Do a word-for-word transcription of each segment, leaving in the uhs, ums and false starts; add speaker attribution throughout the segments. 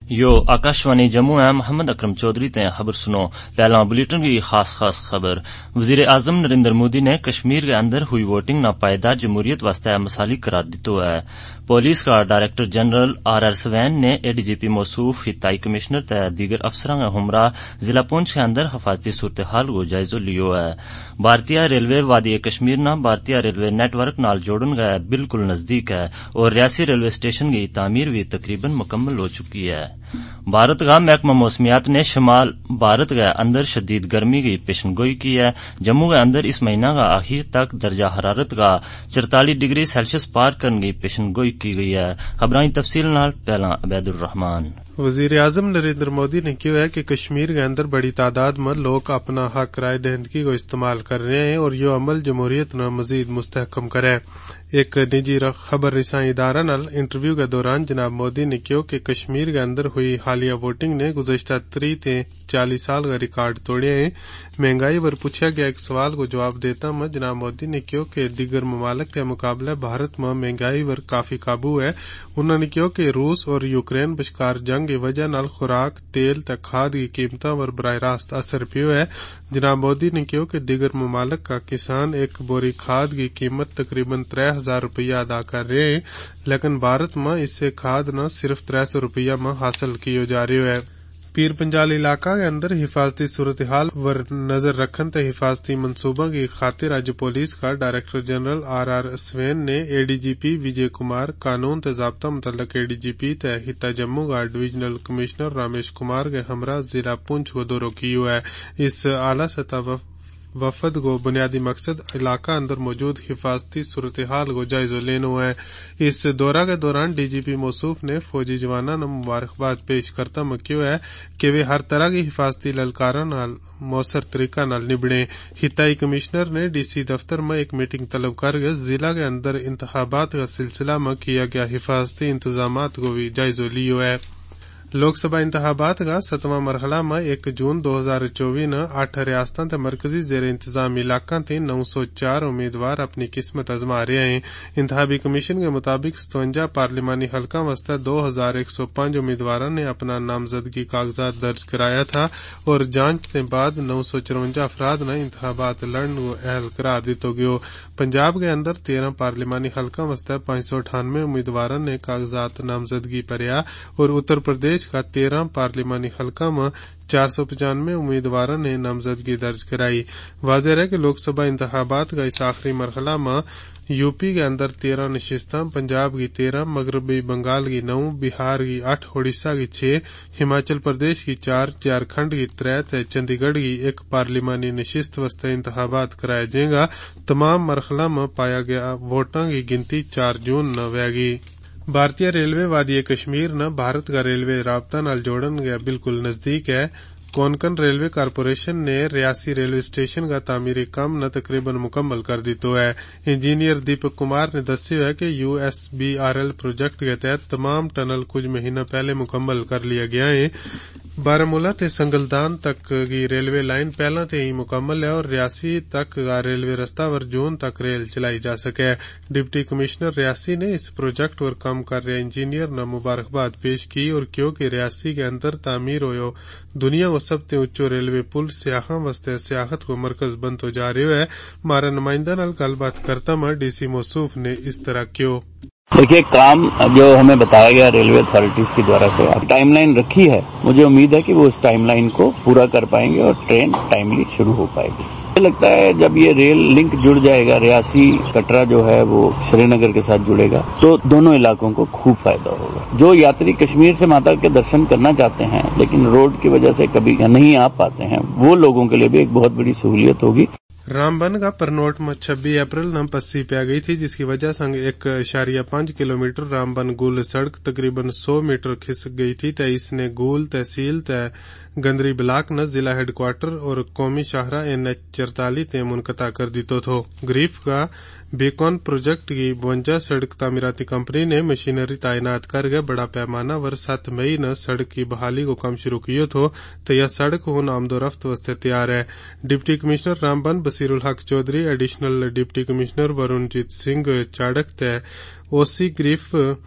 Speaker 1: You Akashvani Jammu ہے محمد اکرم چودھری تے خبر سنو پہلا بلیٹن کی خاص خاص خبر وزیر اعظم نریندر مودی نے کشمیر کے اندر ہوئی ووٹنگ ناپائیدار جمہوریت واسطے مثالی قرار دیتو ہے. پولیس کا director general R R Swain نے اے ڈی جی پی موصوف خطائی کمشنر تے دیگر افسراں کے ہمراہ ضلع پونچھ کے اندر حفاظتی صورتحال کو جائزہ لیو ہے. بھارتی ریلوے وادی کشمیر نہ بھارتی ریلوے نیٹ ورک نال جوڑن گئے بالکل نزدیک ہے اور ریاسی ریلوے اسٹیشن کی تعمیر بھی تقریباً مکمل ہو چکی ہے. بھارت کا محکمہ موسمیات نے شمال بھارت کے اندر شدید گرمی کی پیشن گوئی کی ہے. جموں کے اندر اس مہینہ کا آخر تک درجہ حرارت کا چرتالیس ڈگری سیلسیس پار کرنے کی پیشن گوئی کی گئی ہے. خبریں تفصیل نال پہلا عبید الرحمان.
Speaker 2: وزیر اعظم نریندر مودی نے کہا ہے کہ کشمیر کے اندر بڑی تعداد میں لوگ اپنا حق رائے دہندگی کو استعمال کر رہے ہیں اور یہ عمل جمہوریت نے مزید مستحکم کرے. ایک نجی خبر رسائی ادارہ نال انٹرویو کے دوران جناب مودی نے کہا کہ کشمیر کے اندر ہوئی حالیہ ووٹنگ نے گزشتہ تری تے چالیس سال کا ریکارڈ توڑے ہیں. مہنگائی پر پوچھا گیا ایک سوال کو جواب دیتا میں جناب مودی نے کہا کہ دیگر ممالک کے مقابلے بھارت میں مہنگائی پر کافی قابو ہے. انہوں نے کہا کہ روس اور یوکرین بشکار جنگ کی وجہ نال خوراک تیل تے کھاد کی قیمتوں پر براہ راست اثر پیو ہے. جناب مودی نے کہا کہ دیگر ممالک کا کسان ایک بوری کھاد کی قیمت تقریباً ترے ہزار روپیہ ادا کر رہے ہیں لیکن بھارت میں اس سے کھاد نہ صرف ترے سو روپیہ میں حاصل کی جا رہی ہے. پیر پنجال علاقہ کے اندر حفاظتی صورتحال پر نظر رکھن تے حفاظتی منصوبہ کی خاطر اج پولیس کا director general R R Swain نے اے ڈی جی پی وجے کمار قانون تے ضابطہ متعلق اے ڈی جی پی تے خطہ جموں کا ڈویژنل کمشنر رامیش کمار کے ہمراہ ضلع پونچھ کو دورہ کیو ہے. اس اعلی سطح وفد کو بنیادی مقصد علاقہ اندر موجود حفاظتی صورتحال کو جائزہ لینا ہے. اس دورہ کے دوران ڈی جی پی موصوف نے فوجی جوانوں نے مبارکباد پیش کرتا مکیو ہے کہ وہ ہر طرح کی حفاظتی للکاراں نال مؤثر طریقہ نال نبڑیں. خطائی کمشنر نے ڈی سی دفتر میں ایک میٹنگ طلب کر کے ضلع کے اندر انتخابات کا سلسلہ میں کیا گیا حفاظتی انتظامات کو بھی جائزہ لیو ہے. لوک سبھا انتخابات کا ستواں مرحلہ میں ایک جون دو ہزار چوبیس نے آٹھ ریاستوں تے مرکزی زیر انتظام علاقوں تے نو سو چار امیدوار اپنی قسمت آزما رہے ہیں. انتخابی کمیشن کے مطابق ستوجا پارلیمانی حلقہ واسطے دو ہزار ایک سو پانچ امیدواروں نے اپنا نامزدگی کاغذات درج کرایا تھا اور جانچ کے بعد نو سو چرونجا افراد نے انتخابات لڑنے کو اہل قرار دیتا گیا. پنجاب کے اندر تیرہ پارلیمانی حلقہ واسطے پانچ سو اٹھانوے امیدواروں نے کاغذات نامزدگی بھریا اور اتر پردیش کا تیرہ پارلیمانی حلقہ میں چار سو پچانوے امیدواروں نے نامزدگی درج کرائی. واضح ہے کہ لوک سبھا انتخابات کا اس آخری مرحلہ میں یو پی کے اندر تیرہ نشستیں، پنجاب کی تیرہ، مغربی بنگال کی نو، بہار کی آٹھ، اڑیسہ کی چھ، ہماچل پردیش کی چار، جھارکھنڈ کی ترے، چندی گڑھ کی ایک پارلیمانی نشست واسطے انتخابات کرائے جائیں گا. تمام مرحلہ میں پایا گیا ووٹاں کی گنتی چار جون نہ ہوئے گی. بھارتی ریلوے وادی کشمیر نہ بھارت کا ریلوے رابطہ نال جوڑن گیا بالکل نزدیک ہے. کونکن ریلوے کارپوریشن نے ریاسی ریلوے اسٹیشن کا تعمیری کام نہ تقریباً مکمل کر دیتو ہے. انجینئر دیپک کمار نے دسیا ہے کہ U S B R L project کے تحت تمام ٹنل کچھ مہینہ پہلے مکمل کر لیا گیا ہے. بارہمولہ تے سنگلدان تک کی ریلوے لائن پہلا تے ہی مکمل ہے اور ریاسی تک کا ریلوے رستہ ور جون تک ریل چلائی جا سکے. ڈپٹی کمشنر ریاسی نے اس پروجیکٹ پر کام کر رہے انجینئر نے مبارکباد پیش کی اور کیونکہ ریاسی کے اندر تعمیر ہوئے دنیا کو سب تے اچو ریلوے پل سیاحاں واسطے سیاحت کو مرکز بنت ہو جا رہے ہے. ہمارا نمائندہ نال گل بات کرتا میں ڈی سی موصوف نے اس طرح کیوں.
Speaker 3: دیکھیے کام جو ہمیں بتایا گیا ریلوے اتھارٹیز کی دوارا سے اب ٹائم لائن رکھی ہے، مجھے امید ہے کہ وہ اس ٹائم لائن کو پورا کر پائیں گے اور ٹرین ٹائملی شروع ہو پائے گی. مجھے لگتا ہے جب یہ ریل لنک جڑ جائے گا، ریاسی کٹرا جو ہے وہ سری نگر کے ساتھ جڑے گا تو دونوں علاقوں کو خوب فائدہ ہوگا. جو یاتری کشمیر سے ماتا کے درشن کرنا چاہتے ہیں لیکن روڈ کی وجہ سے کبھی نہیں آ پاتے ہیں، وہ لوگوں کے لیے بھی ایک بہت بڑی سہولیت ہوگی.
Speaker 2: رام بن کا پرنوٹ میں چھبیس اپریل نم پسی پہ گئی تھی جس کی وجہ سے ایک اشاریہ پانچ کلو میٹر رام بن گول سڑک تقریباً سو میٹر کھسک گئی تھی. تے اس نے گول تحصیل تے گندری بلاک نے ضلع ہیڈ کوارٹر اور قومی شاہراہ این ایچ چرتالیس تے منقطع کر دیتو تھو. گریف کا بیکون پروجیکٹ کی بونجا سڑک تعمیراتی کمپنی نے مشینری تعینات کر کے بڑا پیمانہ ور سات مئی نے سڑک کی بحالی کو کام شروع کیو تھو تو یہ سڑک ہن آمد و رفت واسطے تیار ہے. ڈپٹی کمشنر رام بن Basir ul Haq Chowdhary, additional deputy commissioner Varunjeet Singh چاڑک تے او سی گریف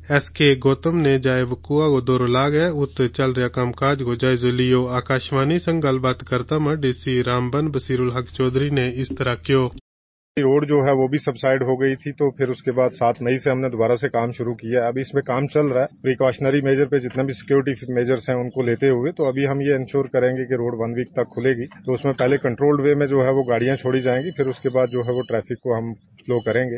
Speaker 2: ایس کے گوتم نے جائے وقوع کو دور لا گئے ات چل رہا کام کاج کو جائزہ لیو. آکاشوانی سنگ گل بات کرتا میں ڈی سی رامبن بصیر الحق چودھری نے اس طرح کیوں.
Speaker 4: روڈ جو ہے وہ بھی سبسائڈ ہو گئی تھی تو پھر اس کے بعد سات مئی سے ہم نے دوبارہ سے کام شروع کیا ہے. ابھی اس میں کام چل رہا ہے پریکاشنری میجر پہ جتنا بھی سیکورٹی میجرز ہیں ان کو لیتے ہوئے. تو ابھی ہم یہ انشور کریں گے کہ روڈ ون ویک تک کھلے گی. تو اس میں پہلے کنٹرولڈ وے میں جو ہے وہ گاڑیاں چھوڑی جائیں گی, پھر اس کے بعد جو ہے وہ ٹریفک کو ہم سلو کریں گے.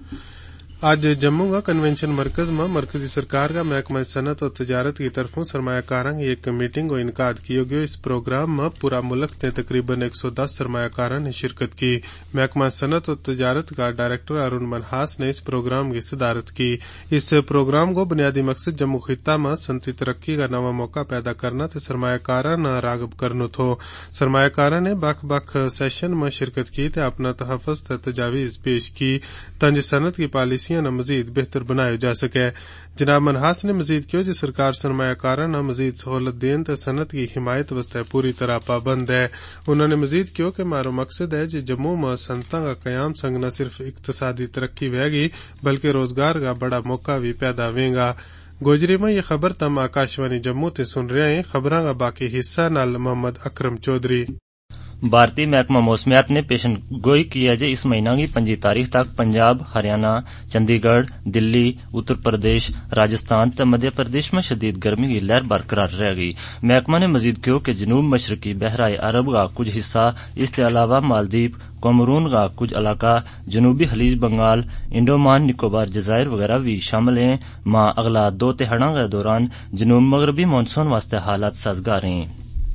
Speaker 2: آج جموں کا کنونشن مرکز میں مرکزی سرکار کا محکمہ صنعت اور تجارت کی طرفوں سرمایہ کاروں کی ایک میٹنگ کو انعقاد کیا گیا. اس پروگرام میں پورا ملک نے تقریباً ایک سو دس سرمایہ کاروں نے شرکت کی. محکمہ صنعت اور تجارت کا ڈائریکٹر ارون منہاس نے اس پروگرام کی صدارت کی. اس پروگرام کو بنیادی مقصد جموں خطہ میں صنعتی ترقی کا نوا موقع پیدا کرنا تے سرمایہ کاروں نہ راغب کرنا تھو. سرمایہ کاروں نے بخ بخ سیشن میں شرکت کی تے اپنا تحفظ تے تجاویز پیش کی تنج صنعت کی پالیسی نہ مزید بہتر بنایا جا سکے. جناب منہاس نے مزید کیا جی سرکار سرمایہ کاروں نہ مزید سہولت دین تے صنعت کی حمایت واسطے پوری طرح پابند ہے. انہوں نے مزید کیا کہ مارو مقصد ہے جی جموں میں صنعتوں کا قیام سنگ نہ صرف اقتصادی ترقی ہوئے گی بلکہ روزگار کا بڑا موقع بھی پیدا ہوئے گا. گوجری میں یہ خبر تم آکاشوانی جموں تے سن رہے ہیں. خبراں کا باقی حصہ نال محمد اکرم چودھری.
Speaker 1: بھارتی محکمہ موسمیات نے پیشن گوئی کی ہے کہ اس مہینہ کی پنجی تاریخ تک پنجاب, ہریانہ, چندی گڑھ, دلی, اتر پردیش, راجستھان تے مدھیہ پردیش میں شدید گرمی کی لہر برقرار رہے گی. محکمہ نے مزید کہا کہ جنوب مشرقی بحرۂ عرب کا کچھ حصہ, اس کے علاوہ مالدیپ, کومرون کا کچھ علاقہ, جنوبی خلیج بنگال, انڈومان نکوبار جزائر وغیرہ بھی شامل ہیں. ماں اگلا دو تہاڑوں کے دوران جنوب مغربی مانسون واسطے حالات سازگار ہیں.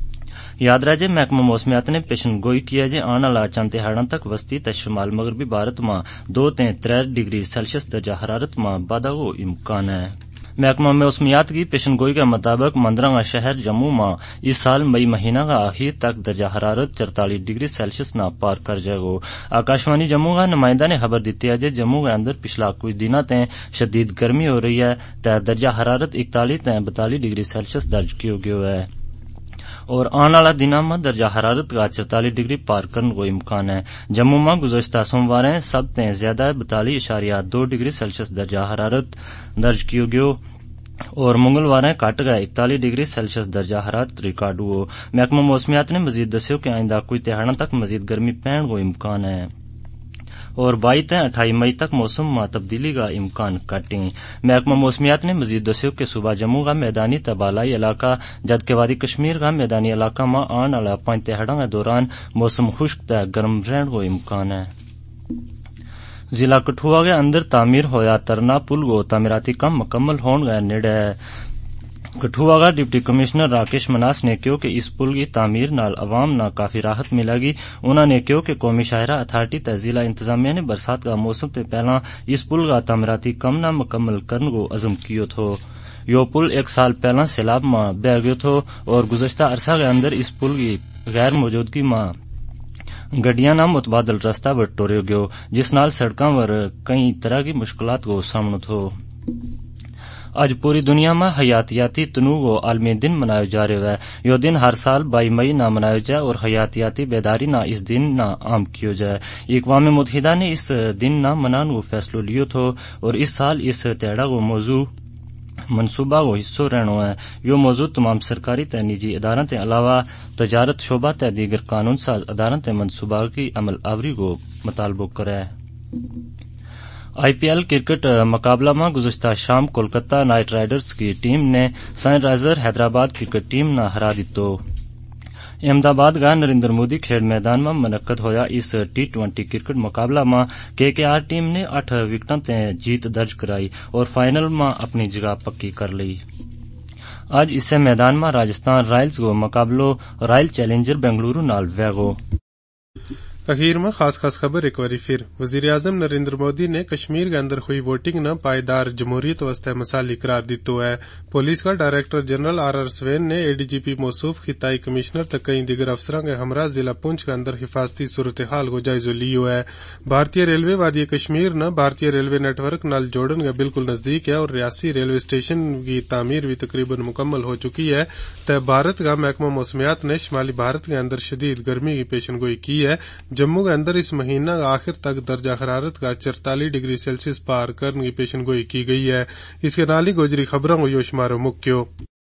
Speaker 1: یاد رہے محکمہ موسمیات نے پیشن گوئی کیا جی آنے والا چند تہاڑوں تک وسطی تے شمال مغربی بھارت میں دو تے تر ڈگری سیلسیس درجہ حرارت میں واضح کو امکان ہے. محکمہ موسمیات کی پیشن گوئی کے مطابق مندرانگا شہر جموں میں اس سال مئی مہینہ کا آخر تک درجہ حرارت چرتالیس ڈگری سیلسیس نہ پار کر جائے گا. آکاشوانی جموں کا نمائندہ نے خبر دیتی ہے کہ جموں کے اندر پچھلا کچھ دنوں تے شدید گرمی ہو رہی ہے تے درجہ حرارت اکتالیس تے بتالیس ڈگری سیلسیس درج کیا گیا ہے اور آنے والا دنوں میں درجہ حرارت کا چرتالیس ڈگری پار کرنے کو امکان ہے. جموں میں گزشتہ سوموار سب تے زیادہ بتالیس اشاریہ دو ڈگری سیلسیس درجہ حرارت درج کیا گیا اور منگلوار کٹ گئے اکتالیس ڈگری سیلسیس درجہ حرارت ریکارڈ ہوا. محکمہ موسمیات نے مزید دسیو کہ آئندہ کچھ تہاڑوں تک مزید گرمی پہن کو امکان ہے اور بائی تے اٹھائی مئی تک موسم میں تبدیلی کا امکان کٹیں. محکمہ موسمیات نے مزید دسیو کہ صوبہ جموں کا میدانی تے بالائی علاقہ جبکہ وادی کشمیر کا میدانی علاقہ میں آنے والا پانچ تہاڑوں کے دوران موسم خشک تے گرم رہن کو امکان ہے. ضلع کٹھوعہ کے اندر تعمیر ہویا ترنا پل کو تعمیراتی کام مکمل ہون گئے نیڑے ہے. کٹھوعہ کا ڈپٹی کمشنر راکیش مناس نے کہا کہ اس پل کی تعمیر نال عوام نہ کافی راحت ملے گی. انہوں نے کہا کہ قومی شاہراہ اتھارٹی تے ضلع انتظامیہ نے برسات کا موسم تے پہلا اس پل کا تعمیراتی کام نہ مکمل کرنے کو عزم کیو تھو. یہ پل ایک سال پہلا سیلاب میں بہ گیا تھو اور گزشتہ عرصہ کے اندر اس پل کی غیر موجودگی میں گڈیاں نہ متبادل رستہ پر ٹورے گیو جس نال سڑکاں پر کئی طرح کی مشکلات کو سامنا تھو. آج پوری دنیا میں حیاتیاتی تنوع کو عالمی دن منایا جا رہا ہے. یہ دن ہر سال بائی مئی نہ منایا جائے اور حیاتیاتی بیداری نہ اس دن نہ عام کیا جائے. اقوام متحدہ نے اس دن نہ منانے کو فیصلہ لیا تھو اور اس سال اس تہاڑا کو موضوع منصوبہ کو حصہ رہنا ہے. یہ موضوع تمام سرکاری تے نجی اداروں کے علاوہ تجارت شعبہ تے دیگر قانون ساز اداروں کے منصوبہ کی عمل آوری کو مطالبہ کرے. آئی پی ایل کرکٹ مقابلہ میں گزشتہ شام کولکتہ نائٹ رائڈرز کی ٹیم نے Sunriser Hyderabad cricket team نہ ہرا دیتو. احمد آباد کا نریندر مودی کھیل میدان میں منعقد ہویا اس ٹی ٹوینٹی کرکٹ مقابلہ میں کے کے آر ٹیم نے آٹھ وکٹوں تے جیت درج کرائی اور فائنل میں اپنی جگہ پکی کر لی. آج اس میدان میں راجستھان رائلز کو مقابلو رائل چیلنجر بنگلورو نال ویگو.
Speaker 2: اخیر میں خاص خاص خبر ایک بار پھر. وزیر اعظم نریندر مودی نے کشمیر کے اندر ہوئی ووٹنگ نہ پائیدار جمہوریت واسطے مثالی قرار دیتے ہے. پولیس کا director general R R Swain نے اے ڈی جی پی موصوف خطائی کمشنر تک کئی دیگر افسران کے ہمراہ ضلع پونچھ کے اندر حفاظتی صورتحال کو جائزہ لیو ہے. بھارتی ریلوے وادی کشمیر نہ بھارتی ریلوے نیٹ ورک نال جوڑن کا بالکل نزدیک ہے اور ریاستی ریلوے اسٹیشن کی تعمیر بھی تقریباً مکمل ہو چکی ہے. تے بھارت کا محکمہ موسمیات نے شمالی بھارت کے اندر شدید گرمی کی پیشن گوئی کی ہے جموں کے اندر اس مہینہ آخر تک درجہ حرارت کا چرتالیس ڈگری سیلسیس پار کرنے کی پیشن گوئی کی گئی ہے. اس کے نالی گوجری خبروں کو یو شمارو مکیو